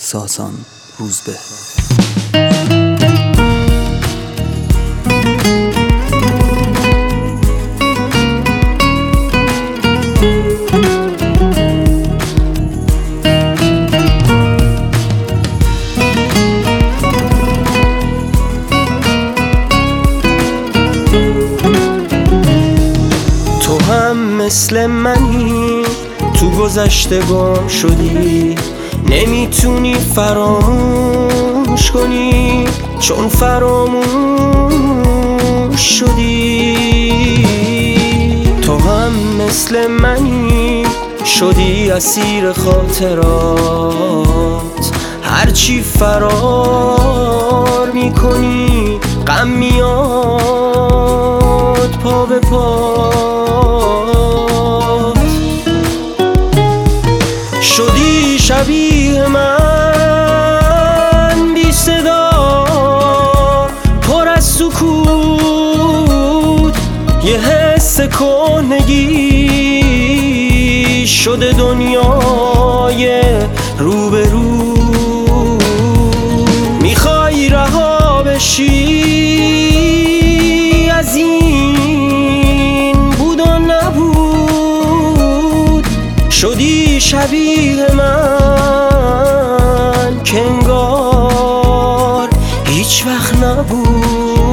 ساسان روزبه. تو هم مثل منی، تو گذشته گم شدی، نمیتونی فراموش کنی چون فراموش شدی. تو هم مثل منی، شدی اسیر خاطرات، هرچی فرار میکنی غم میاد پا به پات. شدی شبیه من، بی صدا پر از سکوت، یه حس کهنگی شده دنیای روبرو. میخوای رها بشی از این بود و نبود، شدی شبیه من که انگار هیچ وقت نبود.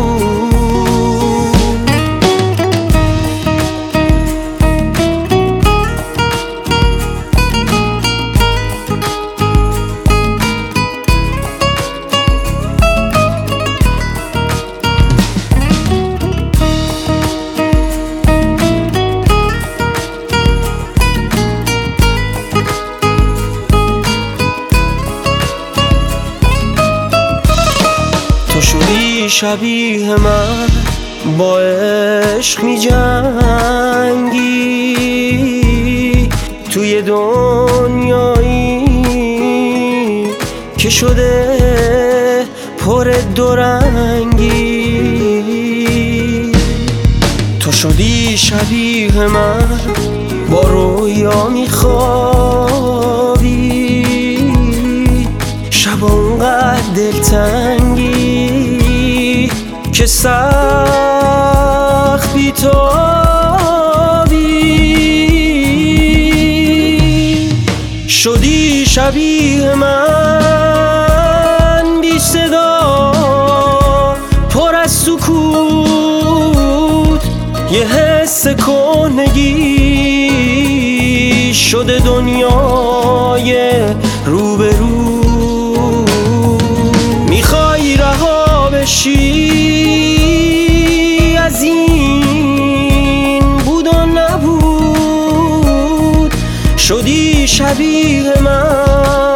تو شدی شبیه من، با عشق می جنگی توی دنیایی که شده پر دورنگی. تو شدی شبیه من، با رویا می خوابی، شب اونقدر دلتنگی که سخت بیتابی. شدی شبیه من، بی صدا پر از سکوت، یه حس کهنگی شده دنیای روبرو. میخوای رها بشی از این بود و نبود، شدی شبیه من